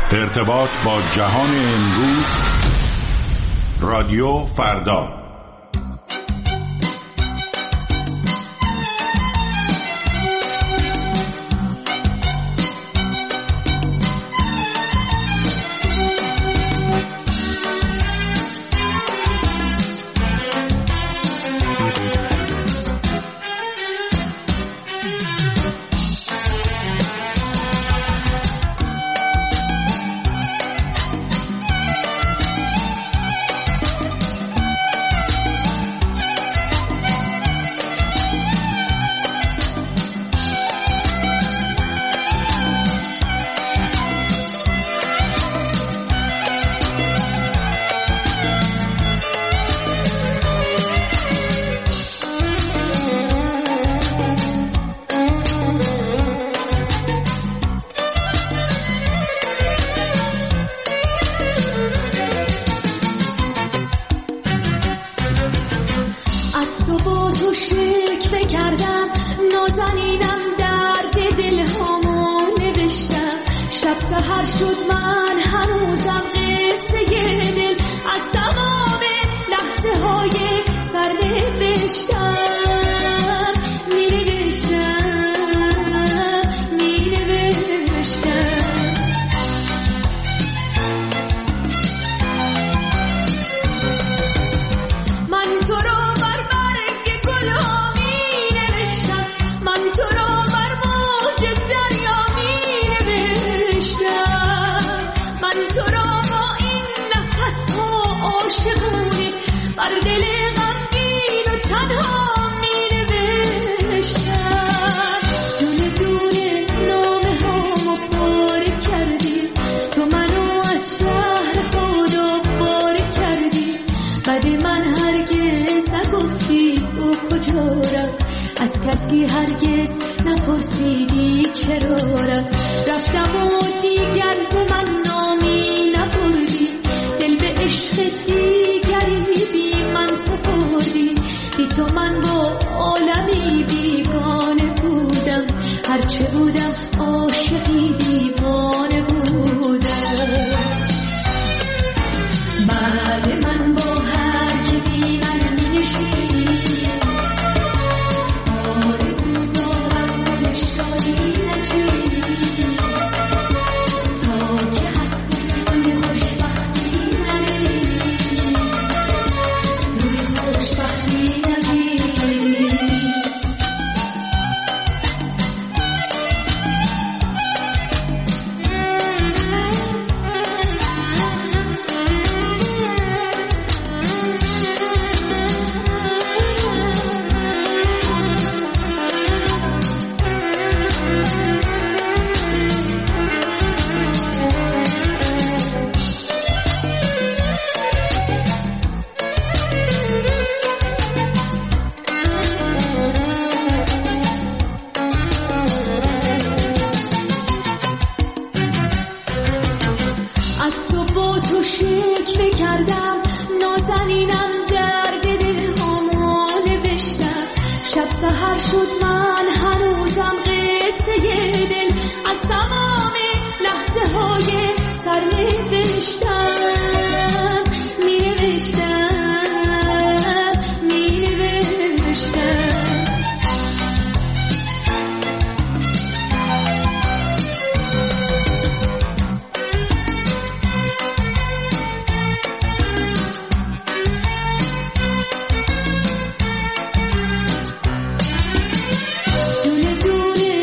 ارتباط با جهان امروز، رادیو فردا.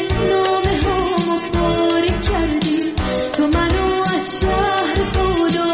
تو منو از شهر خدا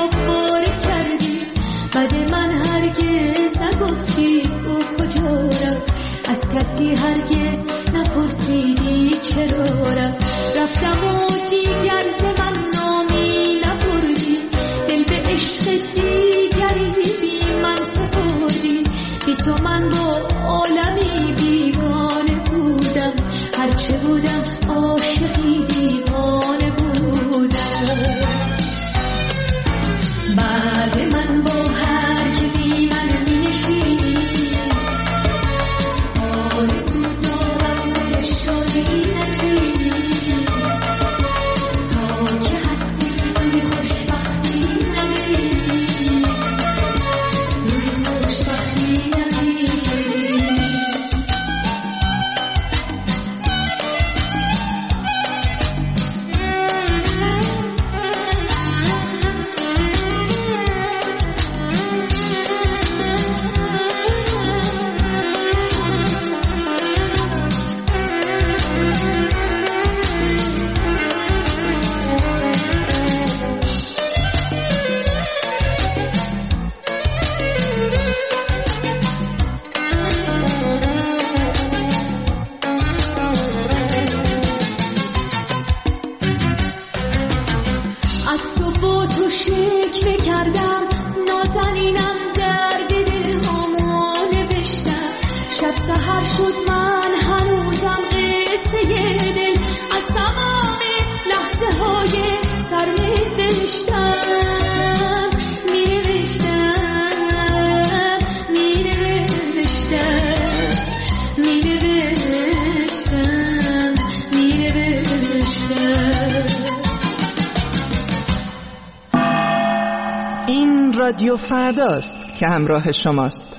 رادیو فرداست که همراه شماست.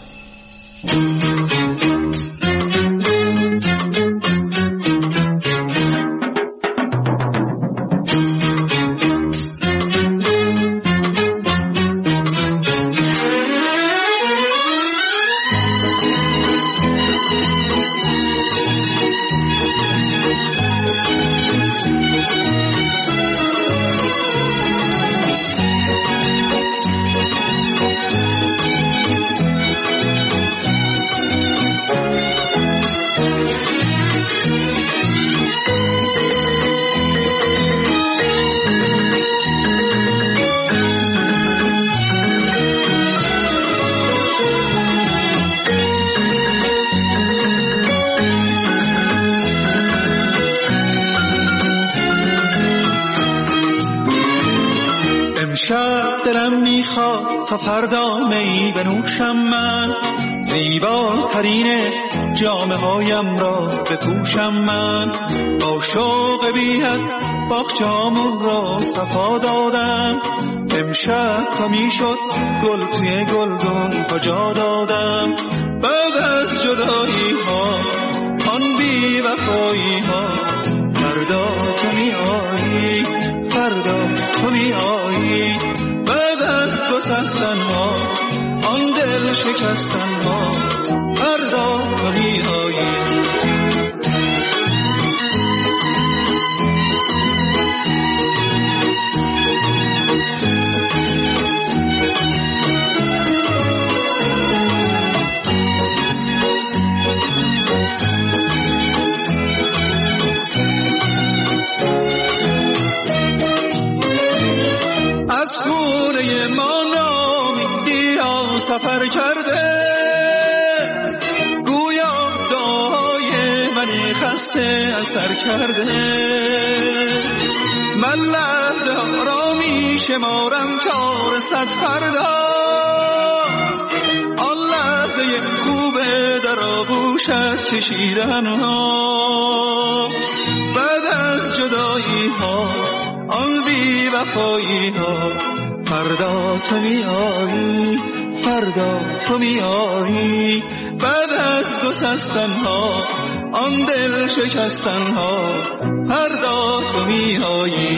دلم میخواد تا فردا می بنوشم من، زیباترین جامه هایم را بپوشم من. با شوق بی‌حد باغچه‌هامون را صفا دادم، امشب تا میشد گل توی گلدون ها جا دادم. بعد از جدایی ها آن بی وفایی ها، فردا تو میایی، فردا تو میایی. بعد از گسستن ها آن دل شکستن ها، فردا تو میایی. سفر کرده گویا دعای من خسته اثر کرده. من لحظه ها را می شمارم تا رسد فردا، آن لحظه خوبه در آغوشت کشیدن ها. بعد از جدایی ها آن بی وفایی ها، فردا تو میایی، فردا تو میایی. بعد از گسستن ها آن دل شکستن ها، فردا تو میایی.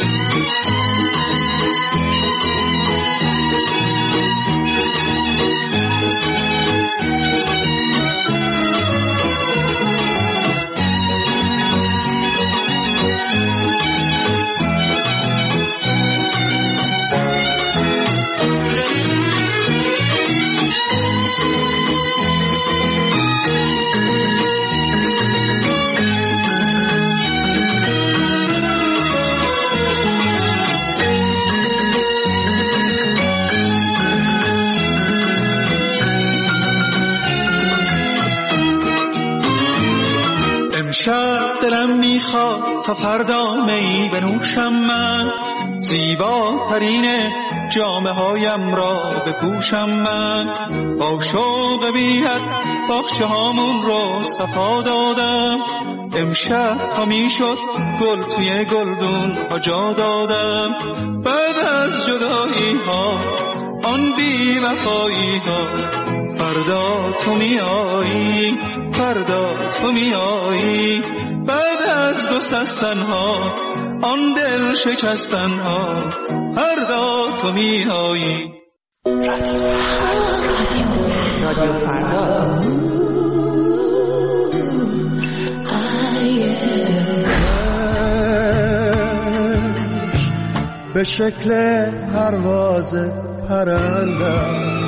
امشب دلم میخواد تا فردا می بنوشم من، زیباترین جامه هایم را بپوشم من. با شوق بی‌حد باغچه هامون را صفا دادم، امشب تا میشد گل توی گلدون ها جا دادم. بعد از جدایی ها آن بی وفایی ها، فردا تو میایی، فردا تو میایی. بعد از گسستن ها آن دل شکستن ها، فردا تو میایی. رادیو فردا به شکل پرواز پرندم،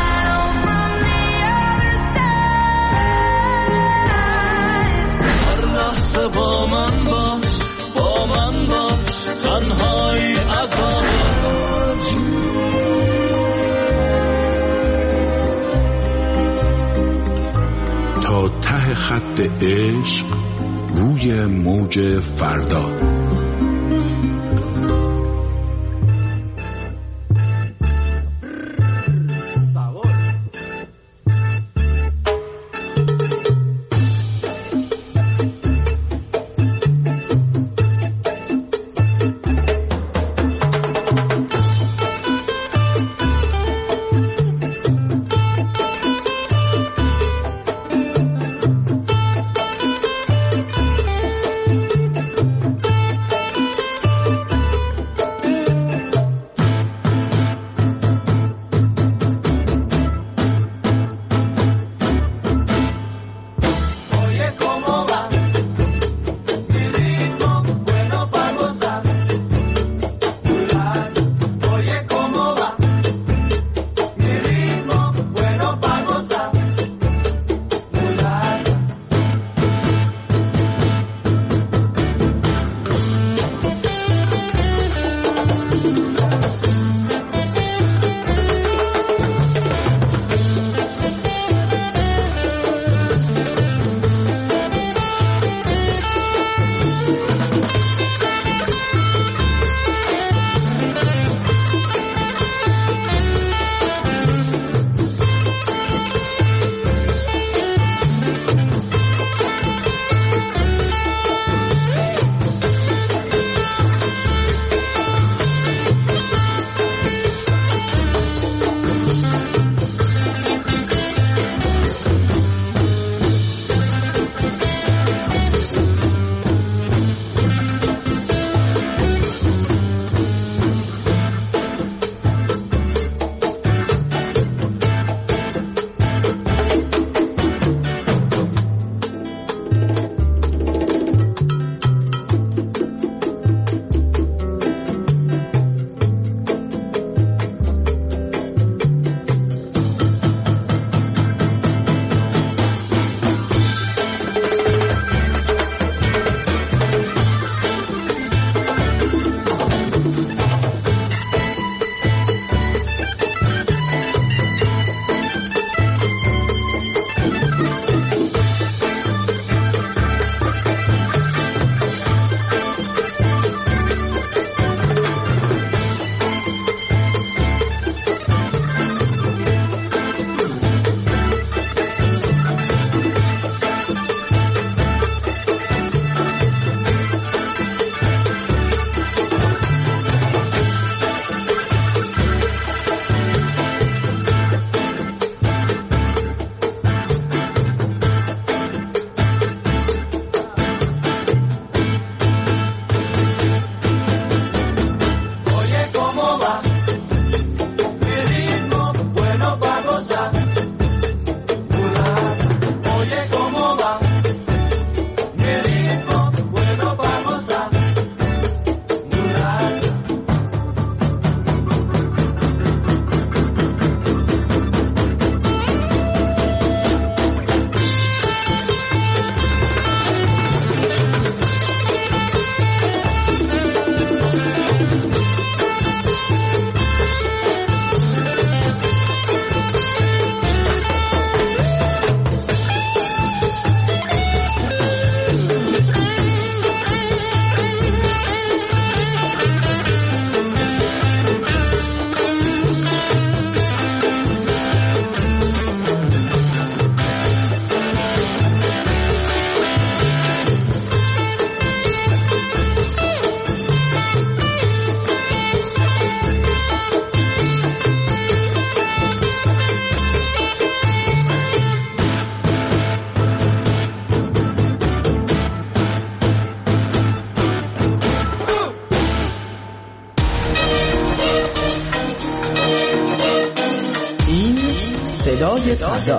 با من باش، با من باش، تنهایی عذابش. تا ته خط عشق روی موج فردا. صدای فردا.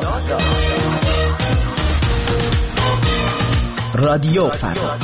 رادیو فردا.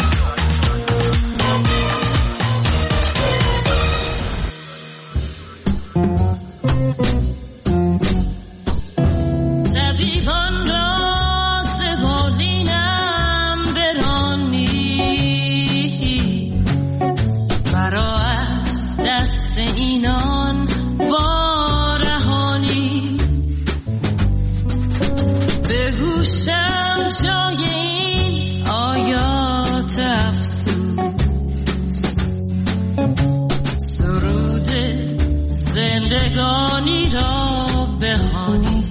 زندگانی را بخوانی.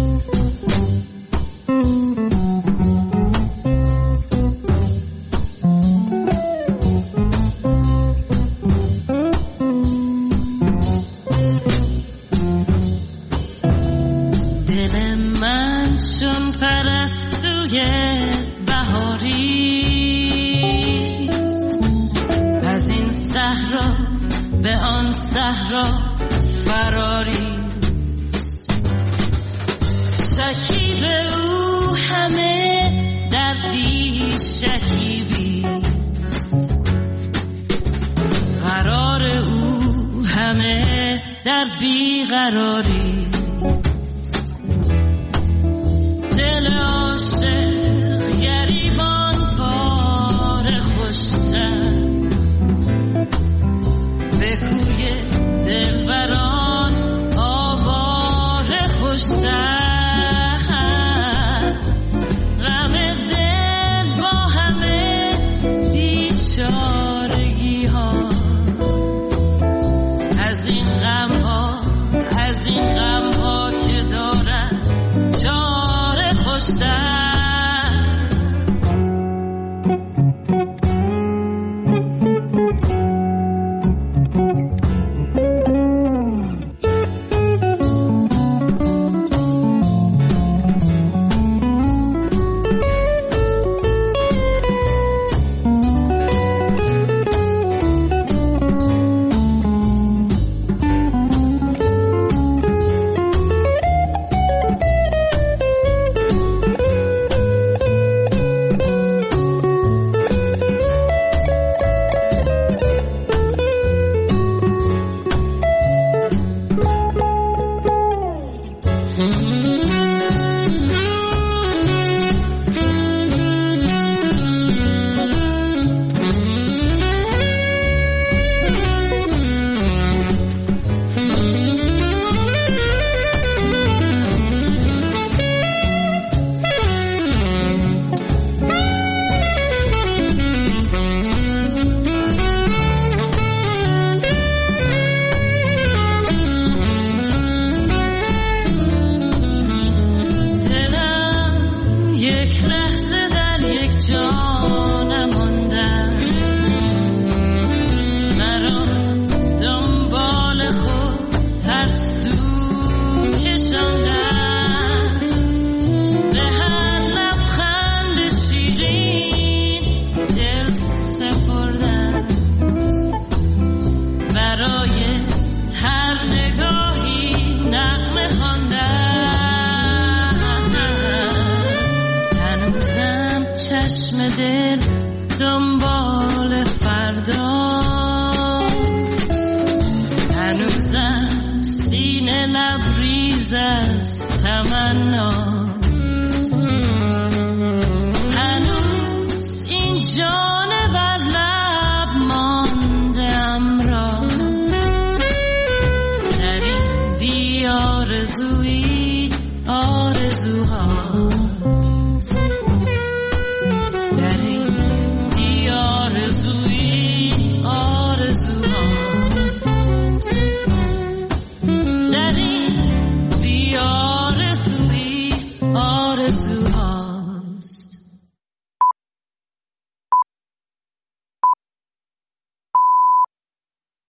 دل من چون پرستوی بهاریست، از این صحرا به آن صحرا فراریست. شکیب او همه در بی شکیبیست، قرار او همه در بی قراریست. دل عاشق گریبان پاره خوشتر، به کوی دلبران آواره خوشتر. غم دل با همه بیچارگی ها، از این غم ها که دارن چاره خوشتر. دنبال فرداست، هنوزم سینه لبریز از تمنا.